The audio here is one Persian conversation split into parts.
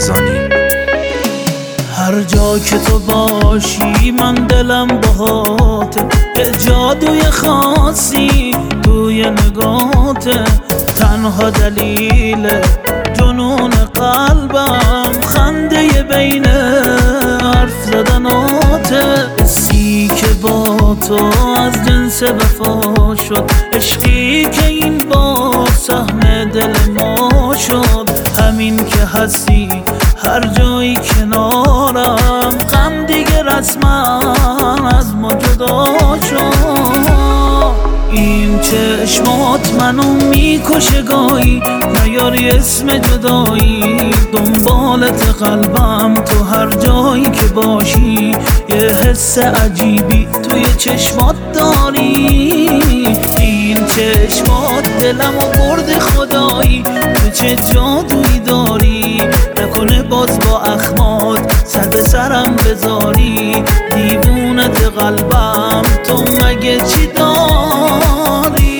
رمضانی. هر جا که تو باشی من دلم باهاته، یه جادوی خاصی توی نگاته، تنها دلیل جنون قلبم خنده بین حرف زدناته. حسی که با تو از جنس وفا شد، عشقی که این بار سهم دل ما شد، همین که هستی هر جایی کنارم، غم دیگه رسما از ما جدا شد. این چشمات منو میکشه گاهی، نیاری اسم جدایی، دنبالت قلبم تو هر جایی که باشی، یه حس عجیبی توی چشمات داری. این چشمات دلمو برد خدایی، تو چه جادویی داری، نکنه باز با اخمات سر سرم بذاری. دیوونت قلبم تو مگه چی داری؟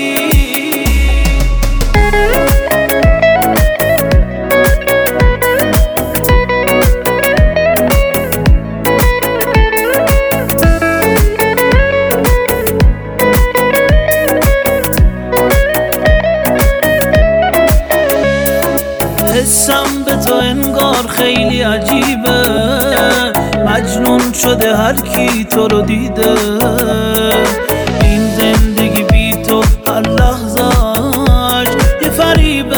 حسم به تو انگار خیلی عجیبه، مجنون شده هر کی تو رو دیده. این زندگی بی تو هر لحظه‌اش یه فریبه،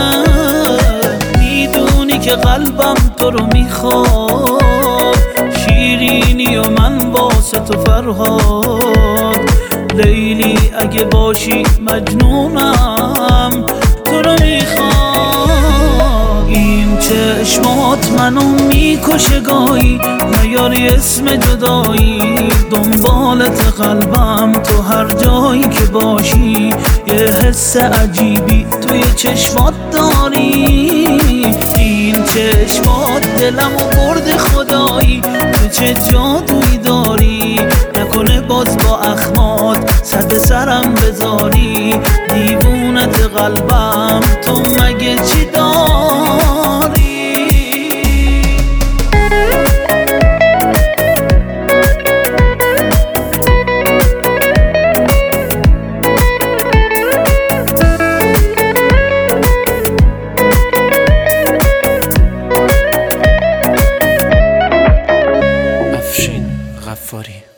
میدونی که قلبم تو رو میخواد، شیرینی و من واسه تو فرهاد. لیلی اگه باشی مجنونم تو رو میخواد. این چشمات منو میکشه گاهی، نیاری اسم جدایی، دنبالت قلبم تو هر جایی که باشی، یه حس عجیبی توی چشمات داری. این چشمات دلمو برد خدایی، تو چه جادویی داری، نکنه باز با اخمات سر سرم بذاری. دیوونت قلبم تو مگه چی داری؟ افشین غفاری.